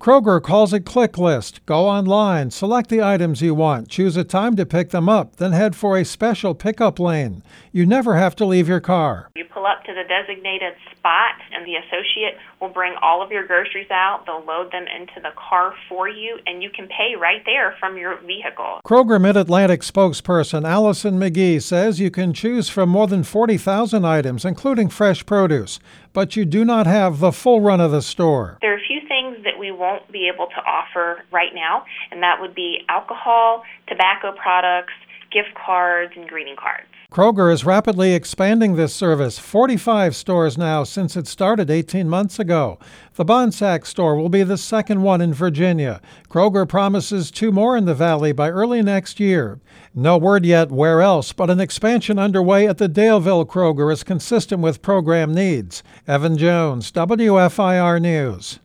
Kroger calls it Click List. Go online, select the items you want, choose a time to pick them up, then head for a special pickup lane. You never have to leave your car. You pull up to the designated spot, and the associate will bring all of your groceries out. They'll load them into the car for you, and you can pay right there from your vehicle. Kroger Mid-Atlantic spokesperson Allison McGee says you can choose from more than 40,000 items, including fresh produce, but you do not have the full run of the store. There are a few things that we won't be able to offer right now, and that would be alcohol, tobacco products, gift cards, and greeting cards. Kroger is rapidly expanding this service, 45 stores now since it started 18 months ago. The Bonsack store will be the second one in Virginia. Kroger promises 2 more in the Valley by early next year. No word yet where else, but an expansion underway at the Daleville Kroger is consistent with program needs. Evan Jones, WFIR News.